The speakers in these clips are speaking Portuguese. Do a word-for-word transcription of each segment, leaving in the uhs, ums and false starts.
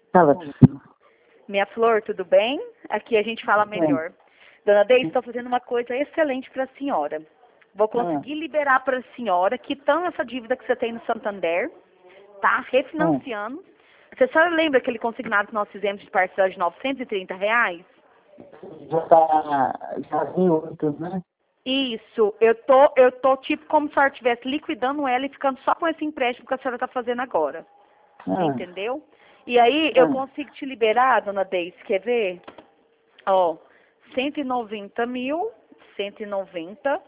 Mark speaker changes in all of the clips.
Speaker 1: Fala.
Speaker 2: Minha flor, tudo bem? Aqui a gente fala melhor. Dona Deise, estou fazendo uma coisa excelente para a senhora. Vou conseguir liberar para a senhora, quitando essa dívida que você tem no Santander, tá? Refinanciando. Você só lembra aquele consignado que nós fizemos de parcela de novecentos e trinta reais?
Speaker 1: Já tá, já vi outro, né?
Speaker 2: Isso, eu tô, eu tô tipo como se a senhora estivesse liquidando ela e ficando só com esse empréstimo que a senhora está fazendo agora.
Speaker 1: Ah,
Speaker 2: Entendeu? E aí eu
Speaker 1: Ah.
Speaker 2: consigo te liberar, dona Deise, quer ver? Ó, cento e noventa mil, cento e noventa,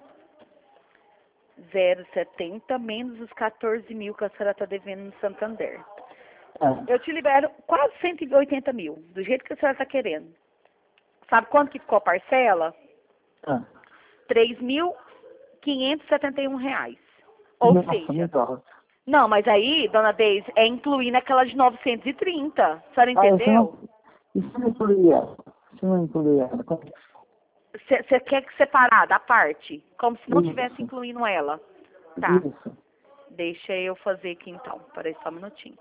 Speaker 2: zero setenta, menos os quatorze mil que a senhora está devendo no Santander.
Speaker 1: ah.
Speaker 2: Eu te libero quase cento e oitenta mil, do jeito que a senhora está querendo. Sabe quanto que ficou a parcela?
Speaker 1: ah.
Speaker 2: três mil quinhentos e setenta e um reais. Ou
Speaker 1: Nossa,
Speaker 2: seja,
Speaker 1: muito alto.
Speaker 2: não, mas aí, dona Deise, é incluindo aquela de novecentos e trinta. A senhora
Speaker 1: Ah, isso
Speaker 2: entendeu?
Speaker 1: não, isso não inclui ela. Isso não inclui ela. Como-
Speaker 2: Você quer que separar da parte? Como se não
Speaker 1: Isso.
Speaker 2: tivesse incluindo ela. Tá.
Speaker 1: Isso.
Speaker 2: Deixa eu fazer aqui então. Peraí só um minutinho.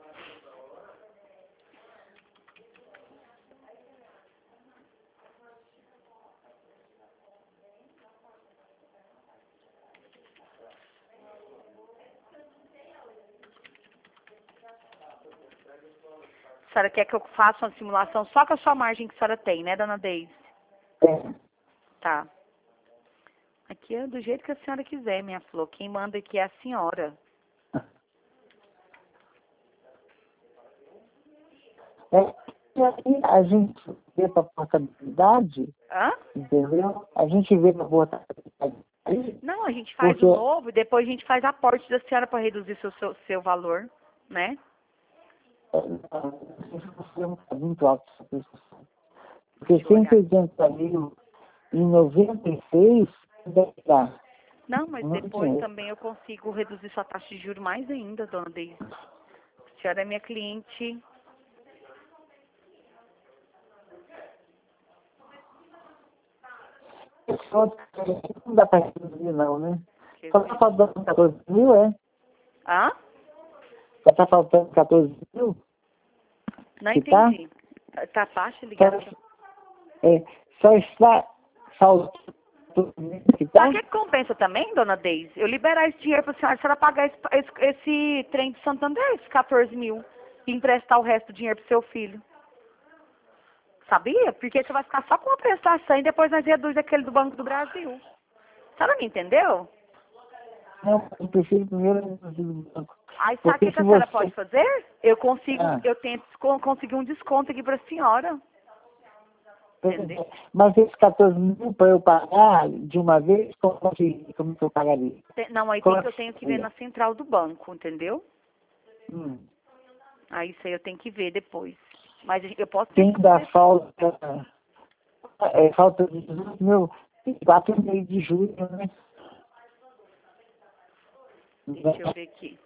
Speaker 2: A senhora quer que eu faça uma simulação só com a sua margem que a senhora tem, né, dona Deise?
Speaker 1: É.
Speaker 2: Tá. Aqui é do jeito que a senhora quiser, minha flor. Quem manda aqui é a senhora.
Speaker 1: É. E aí a gente vê para a portabilidade,
Speaker 2: Hã?
Speaker 1: entendeu? A gente vê para a portabilidade.
Speaker 2: Não, a gente faz
Speaker 1: Porque
Speaker 2: o novo e depois a gente faz aporte da senhora para reduzir seu, seu, seu valor, né?
Speaker 1: é muito alto essa prestação. Porque
Speaker 2: Deixa eu olhar.
Speaker 1: cento e oitenta mil em noventa e seis deve dar.
Speaker 2: Não, mas
Speaker 1: Muito
Speaker 2: depois
Speaker 1: dinheiro.
Speaker 2: também eu consigo reduzir sua taxa de juros mais ainda, dona Deise. A senhora é minha cliente.
Speaker 1: Esse outro não dá para reduzir não, né?
Speaker 2: Quer
Speaker 1: Só
Speaker 2: ver?
Speaker 1: está faltando quatorze mil, é?
Speaker 2: Hã?
Speaker 1: Só está faltando quatorze mil?
Speaker 2: Não
Speaker 1: Que tá?
Speaker 2: entendi. Tá baixa a
Speaker 1: Só,
Speaker 2: ligação.
Speaker 1: é, só está faltando quatorze mil que tá?
Speaker 2: Sabe o que compensa também, dona Deise? Eu liberar esse dinheiro para a senhora, a senhora pagar esse, esse, esse trem de Santander, esses quatorze mil, e emprestar o resto do dinheiro pro seu filho. Sabia? Porque você vai ficar só com a prestação e depois nós reduz aquele do Banco do Brasil. A senhora me entendeu?
Speaker 1: Não, eu prefiro primeiro reduzir o banco.
Speaker 2: Aí sabe o
Speaker 1: Porque
Speaker 2: que, que
Speaker 1: se
Speaker 2: a senhora
Speaker 1: você...
Speaker 2: pode fazer? Eu consigo,
Speaker 1: Ah,
Speaker 2: eu tento con- conseguir um desconto aqui para a senhora. Entendeu?
Speaker 1: mas esses quatorze mil para eu pagar de uma vez, como que, como que eu pagaria?
Speaker 2: Te- Não, aí tem
Speaker 1: Como
Speaker 2: que eu
Speaker 1: que
Speaker 2: tenho que ver
Speaker 1: seria?
Speaker 2: na central do banco, entendeu?
Speaker 1: Hum.
Speaker 2: Aí isso aí eu tenho que ver depois. Mas eu posso
Speaker 1: Tem
Speaker 2: tentar
Speaker 1: da
Speaker 2: fazer.
Speaker 1: falta, é, falta de dezoito mil, quatro e meio de julho, né?
Speaker 2: Deixa eu ver aqui.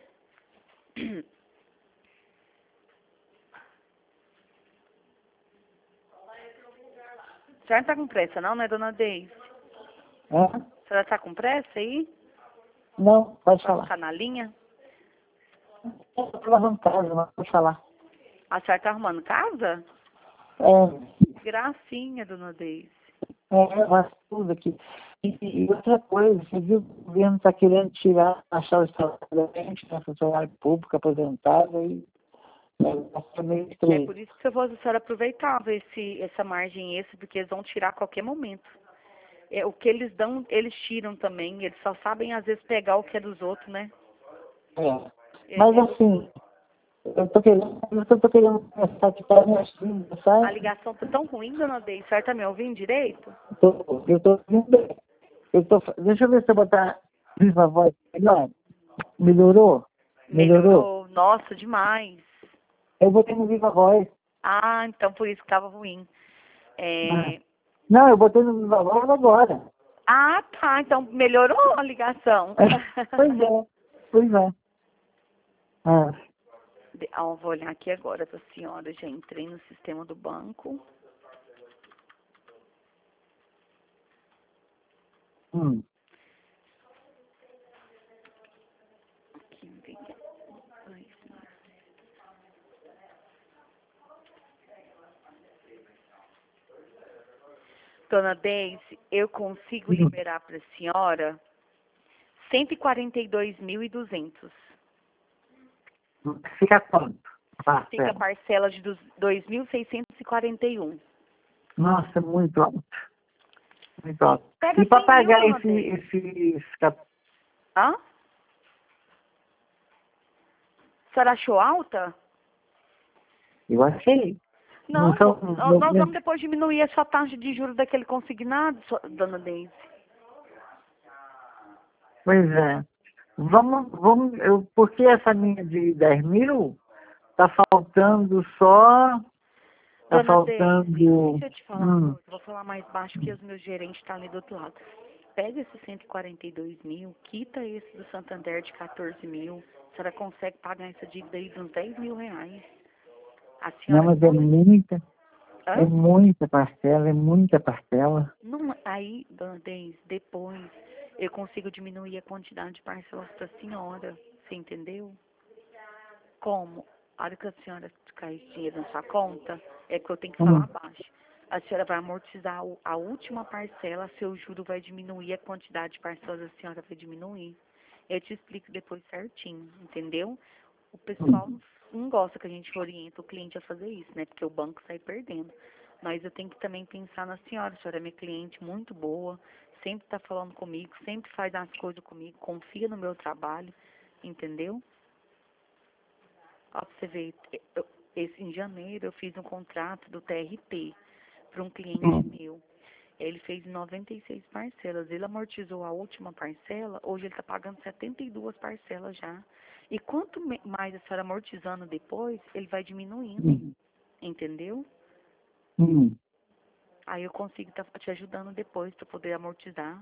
Speaker 2: A senhora não tá com pressa não, né, dona Deise?
Speaker 1: Hã?
Speaker 2: A senhora tá com pressa aí?
Speaker 1: Não, pode
Speaker 2: Pra
Speaker 1: falar.
Speaker 2: ficar na linha?
Speaker 1: Eu estou lavando casa, mas pode falar.
Speaker 2: A senhora tá arrumando casa?
Speaker 1: É,
Speaker 2: Gracinha, dona Deise.
Speaker 1: é, mas tudo aqui. E, e outra coisa, você viu que o governo está querendo tirar, achar o salário da gente, né, funcionário público, aposentado, e é, vai ser meio
Speaker 2: É
Speaker 1: estranho.
Speaker 2: por isso que eu vou, a senhora aproveitava esse, essa margem esse, porque eles vão tirar a qualquer momento. É, o que eles dão, eles tiram também. Eles só sabem, às vezes, pegar o que é dos outros, né?
Speaker 1: É.
Speaker 2: É,
Speaker 1: Mas
Speaker 2: é,
Speaker 1: assim, eu tô querendo, eu tô querendo começar aqui para minhas filhas,
Speaker 2: a
Speaker 1: sabe?
Speaker 2: ligação tá tão ruim, dona Deise. A senhora tá me ouvindo direito?
Speaker 1: Eu tô, eu tô ouvindo, eu tô, deixa eu ver se eu botar viva voz melhor. Melhorou? Melhorou?
Speaker 2: Melhorou. Nossa, demais.
Speaker 1: Eu botei no viva voz.
Speaker 2: Ah, então por isso que tava ruim.
Speaker 1: Ah.
Speaker 2: É...
Speaker 1: Não, eu botei no viva voz agora.
Speaker 2: Ah, tá. Então melhorou a ligação.
Speaker 1: Pois é, pois é. Ah,
Speaker 2: De- ah, eu vou olhar aqui agora pra senhora. Já entrei no sistema do banco.
Speaker 1: hum.
Speaker 2: Aqui, vem. Ai, Dona Deise, eu consigo
Speaker 1: Sim.
Speaker 2: liberar para a senhora cento e quarenta e dois mil e duzentos.
Speaker 1: Fica quanto?
Speaker 2: Fica a
Speaker 1: Parcela.
Speaker 2: parcela de dois mil seiscentos e quarenta e um.
Speaker 1: Nossa, muito alto. Muito alto.
Speaker 2: Pega
Speaker 1: E para
Speaker 2: cem mil,
Speaker 1: pagar
Speaker 2: Dona
Speaker 1: esse,
Speaker 2: Deise.
Speaker 1: esse, esse cap-
Speaker 2: Hã? A senhora achou alta?
Speaker 1: eu achei. Não
Speaker 2: Não,
Speaker 1: são
Speaker 2: nó- nós vamos
Speaker 1: movimentos.
Speaker 2: depois diminuir essa taxa de juros daquele consignado, so- Dona Deise.
Speaker 1: Pois é. Vamos, vamos, eu, porque essa minha de dez mil tá faltando só, tá
Speaker 2: Dona Deise,
Speaker 1: faltando,
Speaker 2: deixa eu te falar uma
Speaker 1: hum,
Speaker 2: coisa. Vou falar mais baixo que os meus gerentes estão ali do outro lado. Pega esses cento e quarenta e dois mil, quita esse do Santander de quatorze mil. A senhora consegue pagar essa dívida aí de uns dez mil reais. A
Speaker 1: não,
Speaker 2: senhora
Speaker 1: mas é
Speaker 2: foi...
Speaker 1: muita, é
Speaker 2: Hã?
Speaker 1: muita parcela, é muita parcela.
Speaker 2: Não, aí, Dona Deise, depois eu consigo diminuir a quantidade de parcelas para a senhora. Você entendeu? Como? A hora que a senhora cair esse dinheiro na sua conta, é que eu tenho que
Speaker 1: Hum,
Speaker 2: falar baixo. A senhora vai amortizar o- a última parcela, seu juro vai diminuir, a quantidade de parcelas da senhora vai diminuir. Eu te explico depois certinho, entendeu? O pessoal
Speaker 1: hum.
Speaker 2: não não gosta que a gente orienta o cliente a fazer isso, né? Porque o banco sai perdendo. Mas eu tenho que também pensar na senhora. A senhora é minha cliente muito boa, sempre está falando comigo, sempre faz as coisas comigo, confia no meu trabalho, entendeu? Ó, pra você ver, eu- esse, em janeiro eu fiz um contrato do T R T para um cliente
Speaker 1: Hum.
Speaker 2: meu. Ele fez em noventa e seis parcelas. Ele amortizou a última parcela, hoje ele está pagando setenta e duas parcelas já. E quanto me- mais a senhora amortizando depois, ele vai diminuindo,
Speaker 1: Hum.
Speaker 2: entendeu?
Speaker 1: Hum.
Speaker 2: Aí eu consigo estar te ajudando depois para poder amortizar.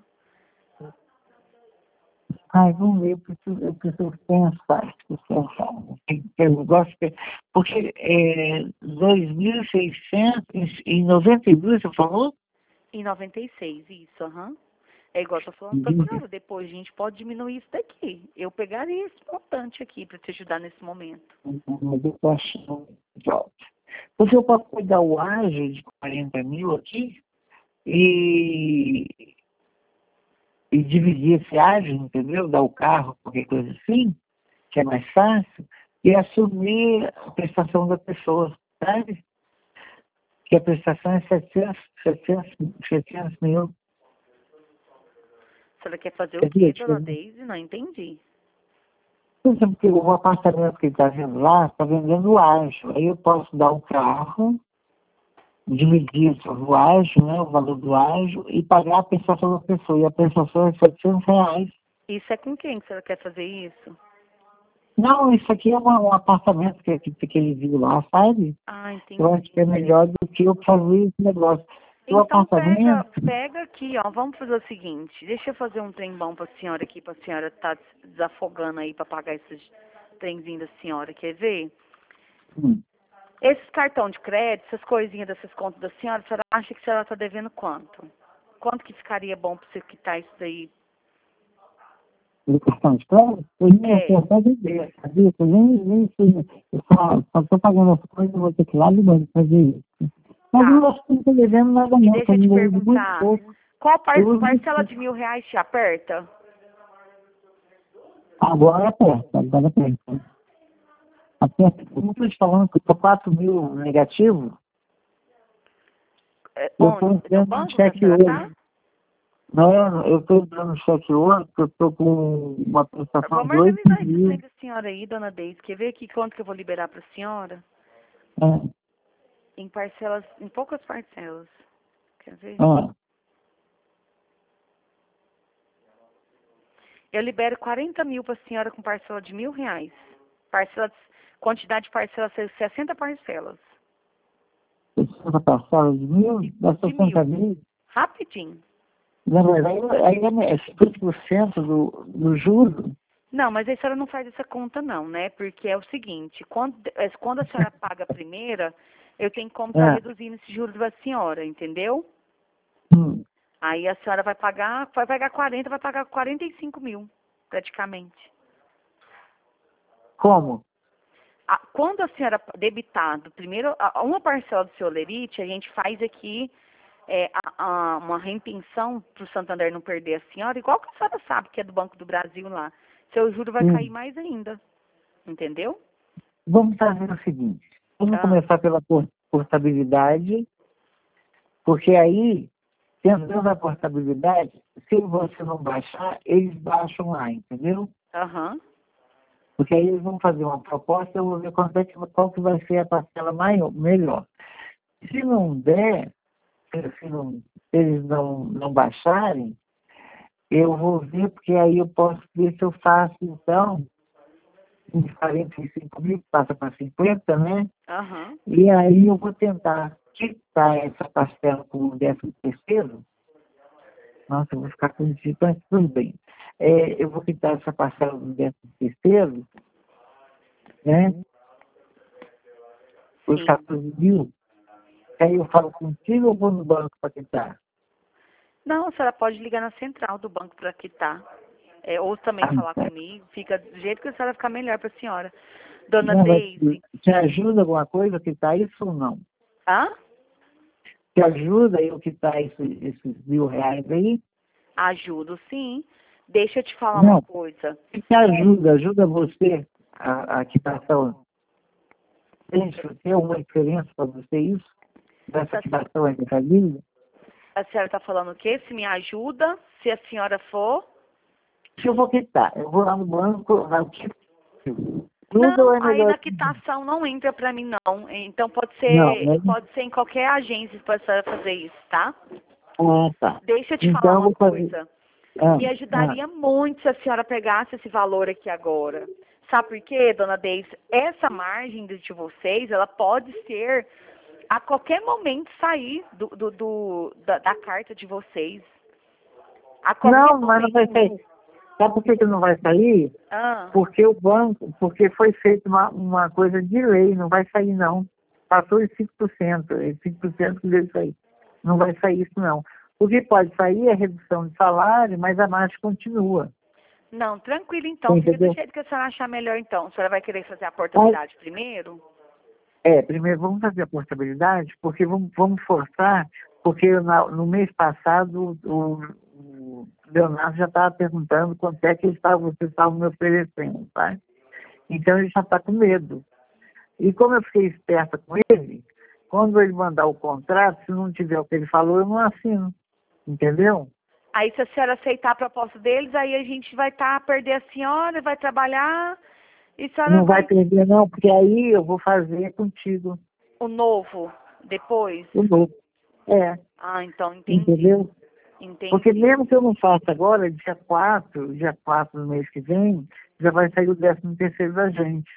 Speaker 1: Ai, vamos ver, eu preciso, eu preciso pensar, preciso pensar. Eu gosto de, porque é, dois mil e seiscentos e noventa e dois, você falou?
Speaker 2: Em noventa e seis, isso, aham. É igual eu tô falando pra
Speaker 1: Uhum.
Speaker 2: senhora, depois a gente pode diminuir isso daqui. Eu pegaria esse montante aqui para te ajudar nesse momento.
Speaker 1: Mas eu tô achando de alto. Porque eu posso pegar o ágio de quarenta mil aqui e, e dividir esse ágio, entendeu? Dar o carro, qualquer coisa assim, que é mais fácil, e assumir a prestação da pessoa, sabe? Que a prestação é setecentos, setecentos, setecentos mil.
Speaker 2: A senhora quer fazer o
Speaker 1: Quer dizer,
Speaker 2: quê, dona
Speaker 1: tipo,
Speaker 2: Deise? Não entendi.
Speaker 1: por exemplo, porque o apartamento que ele está vendo lá está vendendo ágio. Aí eu posso dar o carro, dividir o ágio, né, o valor do ágio, e pagar a prestação da pessoa. E a prestação é setecentos reais.
Speaker 2: Isso é com quem que a senhora quer fazer isso?
Speaker 1: Não, isso aqui é uma- um apartamento que, que, que ele viu lá, sabe?
Speaker 2: Ah,
Speaker 1: Eu acho que
Speaker 2: entendi.
Speaker 1: é melhor do que eu fazer esse negócio. O
Speaker 2: Então pega,
Speaker 1: apartamento,
Speaker 2: pega aqui, ó. Vamos fazer o seguinte. Deixa eu fazer um trem bom pra senhora aqui, pra senhora tá desafogando aí pra pagar esses trenzinhos da senhora. Quer ver?
Speaker 1: hum,
Speaker 2: Esses cartão de crédito, essas coisinhas dessas contas da senhora, a senhora acha que a senhora tá devendo quanto? Quanto que ficaria bom pra você quitar isso daí?
Speaker 1: do cartão de crédito, eu nem
Speaker 2: É.
Speaker 1: sei até beber, sabia? Eu nem, nem sei. Eu só só estou pagando as coisas, eu vou ter que ir lá do banco fazer isso. Mas eu
Speaker 2: Tá.
Speaker 1: acho que não estou devendo nada
Speaker 2: E
Speaker 1: não,
Speaker 2: deixa
Speaker 1: estou
Speaker 2: eu te
Speaker 1: devendo muito
Speaker 2: perguntar,
Speaker 1: pouco.
Speaker 2: qual par
Speaker 1: Eu uso muito
Speaker 2: parcela
Speaker 1: pouco.
Speaker 2: de mil reais te aperta?
Speaker 1: Agora aperta, agora aperta. Aperta. Como eu estou te falando que eu estou quatro mil negativo,
Speaker 2: É,
Speaker 1: eu
Speaker 2: onde?
Speaker 1: estou
Speaker 2: No
Speaker 1: dando um
Speaker 2: banco que a
Speaker 1: cheque
Speaker 2: senhora tá?
Speaker 1: hoje. Não, eu estou dando cheque hoje, porque eu estou com uma prestação
Speaker 2: Vamos
Speaker 1: de oito
Speaker 2: organizar esse trem
Speaker 1: mil.
Speaker 2: da senhora aí, dona Deise. Quer ver aqui quanto que eu vou liberar pra senhora?
Speaker 1: Ah,
Speaker 2: Em parcelas, em poucas parcelas. Quer ver?
Speaker 1: ah,
Speaker 2: Eu libero quarenta mil pra senhora com parcela de mil reais. Parcela, quantidade de parcelas, sessenta parcelas.
Speaker 1: sessenta parcelas de mil, dá
Speaker 2: De
Speaker 1: sessenta
Speaker 2: mil.
Speaker 1: mil.
Speaker 2: Rapidinho.
Speaker 1: Na verdade, aí é cinquenta por cento do, do juro.
Speaker 2: Não, mas a senhora não faz essa conta não, né? Porque é o seguinte, quando, é, quando a senhora paga a primeira, eu tenho como estar
Speaker 1: É.
Speaker 2: reduzindo esse juros da senhora, entendeu?
Speaker 1: Hum.
Speaker 2: Aí a senhora vai pagar, vai pagar quarenta, vai pagar quarenta e cinco mil, praticamente.
Speaker 1: Como?
Speaker 2: A- quando a senhora debitar do primeiro, a- uma parcela do seu lerite, a gente faz aqui é, a, a, uma reimpressão para o Santander não perder a senhora, igual que a senhora sabe que é do Banco do Brasil lá. Seu juro vai
Speaker 1: Hum.
Speaker 2: cair mais ainda. Entendeu?
Speaker 1: Vamos fazer o seguinte. Vamos
Speaker 2: Ah.
Speaker 1: começar pela por- portabilidade, porque aí, tentando a portabilidade, se você não baixar, eles baixam lá, entendeu?
Speaker 2: Aham.
Speaker 1: Porque aí eles vão fazer uma proposta, eu vou ver quanto é que, qual que vai ser a parcela maior, melhor. Se não der, se, se não, se eles não, não baixarem, eu vou ver, porque aí eu posso ver se eu faço, então, uns quarenta e cinco mil, passa para cinquenta, né?
Speaker 2: Aham.
Speaker 1: E aí eu vou tentar quitar essa parcela com o décimo terceiro. Nossa, eu vou ficar com isso, mas tudo bem. É, eu vou quitar essa parcela do décimo terceiro, né? Os
Speaker 2: Sim.
Speaker 1: quatorze mil. Aí eu falo contigo ou vou no banco para quitar?
Speaker 2: Não, a senhora pode ligar na central do banco para quitar. É, ou também
Speaker 1: Ah,
Speaker 2: falar
Speaker 1: tá.
Speaker 2: comigo. Fica do jeito que a senhora ficar melhor para a senhora. Dona
Speaker 1: Não, mas
Speaker 2: Deise.
Speaker 1: te ajuda alguma coisa a quitar isso ou não?
Speaker 2: Hã?
Speaker 1: Te ajuda eu quitar esse, esses mil reais aí?
Speaker 2: Ajudo, sim. Deixa eu te falar
Speaker 1: Não.
Speaker 2: uma coisa.
Speaker 1: O que te ajuda? Ajuda você a, a quitação? Tem, tem alguma diferença para você isso? Dessa quitação aí da família?
Speaker 2: A senhora está falando o quê? Se me ajuda, se a senhora for.
Speaker 1: Se eu vou quitar, eu vou lá no banco, lá o que tudo
Speaker 2: Não,
Speaker 1: é
Speaker 2: aí
Speaker 1: melhor
Speaker 2: na
Speaker 1: que
Speaker 2: quitação não entra para mim, não. Então pode
Speaker 1: não,
Speaker 2: ser,
Speaker 1: né?
Speaker 2: pode ser em qualquer agência para a senhora fazer isso, tá?
Speaker 1: Ah, tá.
Speaker 2: Deixa eu te
Speaker 1: Então
Speaker 2: falar
Speaker 1: eu
Speaker 2: uma
Speaker 1: vou fazer.
Speaker 2: coisa.
Speaker 1: Ah,
Speaker 2: Me
Speaker 1: ah.
Speaker 2: ajudaria muito se a senhora pegasse esse valor aqui agora. Sabe por quê, dona Deise? Essa margem de de vocês, ela pode ser a qualquer momento sair do, do, do- da, da carta de vocês. A qualquer
Speaker 1: Não, mas não vai
Speaker 2: momento.
Speaker 1: sair. Sabe por que, que não vai sair?
Speaker 2: Ah,
Speaker 1: Porque o banco, porque foi feita uma, uma coisa de lei, não vai sair não. Passou de cinco por cento, é cinco por cento que deve sair. Não vai sair isso não. O que pode sair é redução de salário, mas a margem continua.
Speaker 2: não, tranquilo então. Fica do
Speaker 1: Entendeu?
Speaker 2: jeito que a senhora achar melhor então. A senhora vai querer fazer a portabilidade primeiro?
Speaker 1: É, primeiro vamos fazer a portabilidade, porque vamos, vamos forçar, porque na- no mês passado o, o Leonardo já estava perguntando quanto é que eles estavam, vocês estavam me oferecendo, tá? Então ele já está com medo. E como eu fiquei esperta com ele, quando ele mandar o contrato, se não tiver o que ele falou, eu não assino. Entendeu?
Speaker 2: Aí se a senhora aceitar a proposta deles, aí a gente vai estar a perder a senhora, vai trabalhar e a senhora
Speaker 1: Não vai
Speaker 2: vai
Speaker 1: perder não, porque aí eu vou fazer contigo.
Speaker 2: o novo depois.
Speaker 1: O novo. É,
Speaker 2: Ah, então entendi.
Speaker 1: entendeu? Porque
Speaker 2: Entendi.
Speaker 1: mesmo que eu não faça agora, dia quatro, dia quatro do mês que vem, já vai sair o décimo terceiro da gente.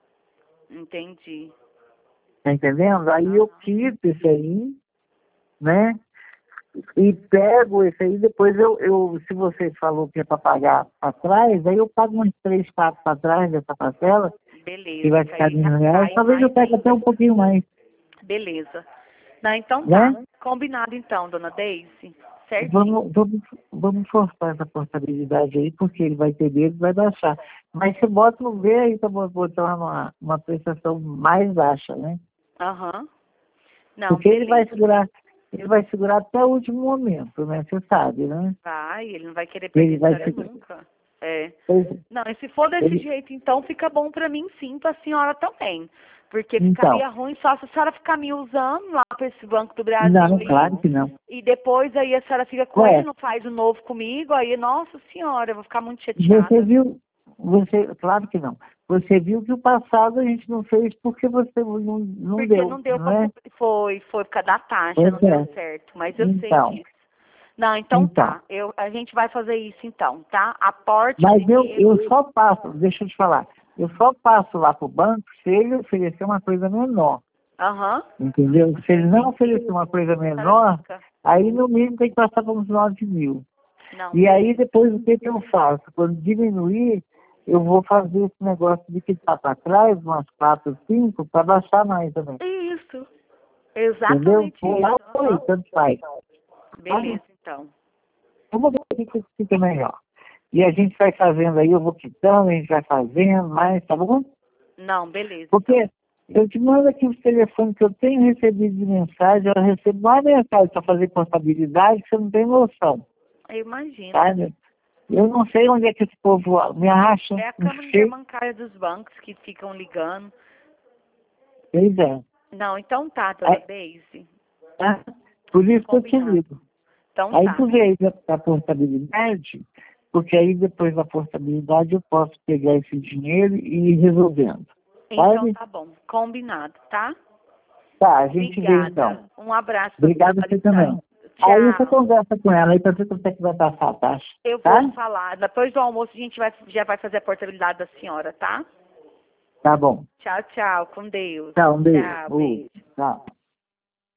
Speaker 2: Entendi.
Speaker 1: Tá entendendo? Aí eu quito esse aí, né? E pego esse aí, depois eu, eu se você falou que é para pagar para trás, aí eu pago uns três, quatro para trás dessa parcela,
Speaker 2: Beleza.
Speaker 1: que vai
Speaker 2: que
Speaker 1: ficar
Speaker 2: aí
Speaker 1: de mil
Speaker 2: já
Speaker 1: reais,
Speaker 2: cai
Speaker 1: talvez eu
Speaker 2: mais
Speaker 1: pegue
Speaker 2: ainda.
Speaker 1: até um pouquinho mais,
Speaker 2: Beleza. Não, então tá.
Speaker 1: né?
Speaker 2: Combinado então, dona Deise. Certinho.
Speaker 1: Vamos, vamos, vamos forçar essa portabilidade aí, porque ele vai ter medo, vai baixar. Mas você bota no V aí para botar uma, uma prestação mais baixa, né?
Speaker 2: Aham. Não,
Speaker 1: Porque ele vai
Speaker 2: beleza.
Speaker 1: segurar, ele vai segurar até o último momento, né? Você sabe, né?
Speaker 2: Vai, ele não vai querer
Speaker 1: Ele
Speaker 2: perder a
Speaker 1: vai
Speaker 2: senhora
Speaker 1: segurar.
Speaker 2: nunca. É.
Speaker 1: Pois é.
Speaker 2: Não, e se for desse
Speaker 1: Ele,
Speaker 2: jeito, então fica bom pra mim sim, pra senhora também. Porque
Speaker 1: então,
Speaker 2: ficaria ruim só se a senhora ficar me usando lá pra esse Banco do Brasil
Speaker 1: não,
Speaker 2: aí.
Speaker 1: claro que não.
Speaker 2: E depois aí a senhora fica com ele,
Speaker 1: Ué,
Speaker 2: não faz o novo comigo, aí, nossa senhora, eu vou ficar muito
Speaker 1: você
Speaker 2: chateada.
Speaker 1: viu, você, claro que não. Você viu que o passado a gente não fez porque você não, não
Speaker 2: Porque
Speaker 1: deu,
Speaker 2: não deu
Speaker 1: não
Speaker 2: pra
Speaker 1: é?
Speaker 2: cumprir, foi, foi por causa da taxa,
Speaker 1: Pois
Speaker 2: não deu
Speaker 1: é.
Speaker 2: certo, mas eu sei
Speaker 1: Então,
Speaker 2: disso. Não, então
Speaker 1: então.
Speaker 2: tá, eu, a gente vai fazer isso então, tá? Aporte
Speaker 1: Mas eu,
Speaker 2: primeiro.
Speaker 1: eu só passo, deixa eu te falar, eu só passo lá para o banco se ele oferecer uma coisa menor,
Speaker 2: Aham.
Speaker 1: entendeu? Se ele não oferecer uma coisa
Speaker 2: A senhora
Speaker 1: menor,
Speaker 2: fica.
Speaker 1: aí no mínimo tem que passar para uns nove mil.
Speaker 2: Não,
Speaker 1: E aí
Speaker 2: beleza.
Speaker 1: depois o que, que eu faço? Quando diminuir, eu vou fazer esse negócio de quitar para trás, umas quatro, cinco, para baixar mais também.
Speaker 2: Isso.
Speaker 1: Entendeu?
Speaker 2: Exatamente
Speaker 1: Vou lá,
Speaker 2: isso.
Speaker 1: foi,
Speaker 2: Aham.
Speaker 1: tanto faz.
Speaker 2: Beleza, então.
Speaker 1: Vamos ver o que que fica melhor. E a gente vai fazendo aí, eu vou quitando, a gente vai fazendo mais, tá bom?
Speaker 2: Não, beleza,
Speaker 1: Porque
Speaker 2: então.
Speaker 1: Eu te mando aqui os telefones que eu tenho recebido de mensagem, eu recebo mais mensagem para fazer portabilidade, que você não tem noção.
Speaker 2: Eu imagino.
Speaker 1: Sabe? Eu não sei onde é que esse povo me arracha.
Speaker 2: É a câmara bancária dos bancos que ficam ligando.
Speaker 1: Pois é.
Speaker 2: Não, então tá, dona
Speaker 1: Aí,
Speaker 2: Deise.
Speaker 1: tá? Por isso que eu te
Speaker 2: Combinado.
Speaker 1: ligo.
Speaker 2: Então
Speaker 1: Aí
Speaker 2: tá.
Speaker 1: tu vê aí da, da portabilidade, porque aí depois da portabilidade eu posso pegar esse dinheiro e ir resolvendo.
Speaker 2: Então
Speaker 1: Sabe?
Speaker 2: tá bom. Combinado, tá?
Speaker 1: Tá, a gente
Speaker 2: Obrigada.
Speaker 1: vê então.
Speaker 2: Um abraço.
Speaker 1: Obrigado a você também.
Speaker 2: Tchau.
Speaker 1: Aí você conversa com ela aí pra ver quanto é que vai passar a taxa.
Speaker 2: Eu
Speaker 1: Tá?
Speaker 2: vou falar. Depois do almoço a gente vai, já vai fazer a portabilidade da senhora, tá?
Speaker 1: Tá bom.
Speaker 2: Tchau, tchau. Com Deus.
Speaker 1: Tchau, um beijo.
Speaker 2: Tchau,
Speaker 1: Uh,
Speaker 2: beijo.
Speaker 1: tchau.